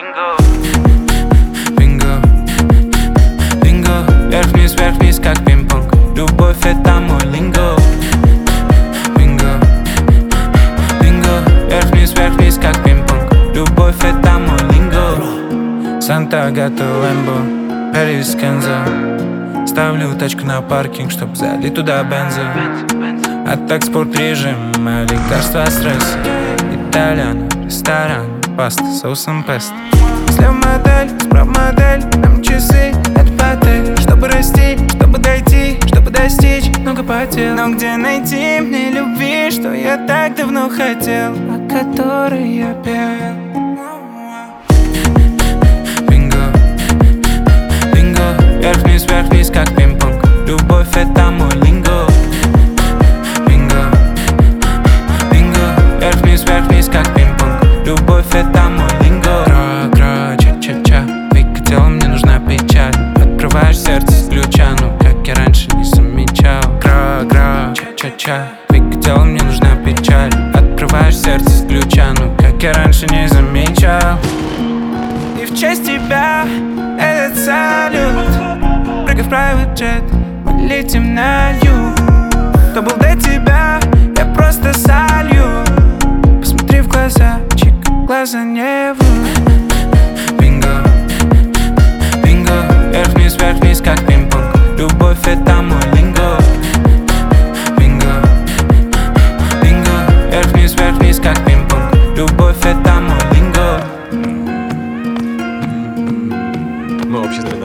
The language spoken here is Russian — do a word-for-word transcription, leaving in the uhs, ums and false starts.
линго. Бинго, бинго, вверх-вниз, вверх-вниз, как пинг-понг. Любовь — это мой линго. Бинго, бинго, вверх-вниз, вверх-вниз, как пинг-понг. Любовь — это мой линго. Санта Агата Лэмбо, Пэрис Кенза. Ставлю тачку на паркинг, чтоб залить туда бенза. А так спорт режим, а лекарство от стресса. Итальян, ресторан, паста с соусом песто. Слева модель, справа модель, там часы, это потель. Чтобы расти, чтобы дойти, чтобы достичь, много потел. Но где найти мне любви, что я так давно хотел, о которой я пел? Бинго, бинго, вверх-вниз, вверх-вниз, как пинг-понг. Любовь — это мой линго. Бинго, бинго, вверх-вниз, вверх-вниз, как пинг-понг. Любовь — это мой линго. Кра-кра, ча-ча-ча, выкатила, мне нужна печаль. Открываешь сердце с ключа, ну как я раньше не замечал. Кра-кра, ча-ча-ча, выкатила, мне нужна печаль. Открываешь сердце с ключа, ну как я раньше не замечал. И в честь тебя этот салют. Прыгай в private jet, мы летим на юг. Кто был до тебя, я просто солью. Посмотри в глаза, чик, глаза не врут. Бинго, бинго, вверх-вниз, вверх-вниз, как пинг-понг. Любовь — это мой линго. Бинго, бинго, вверх-вниз, вверх-вниз, как пинг-понг. Любовь — это мой линго. Мы общество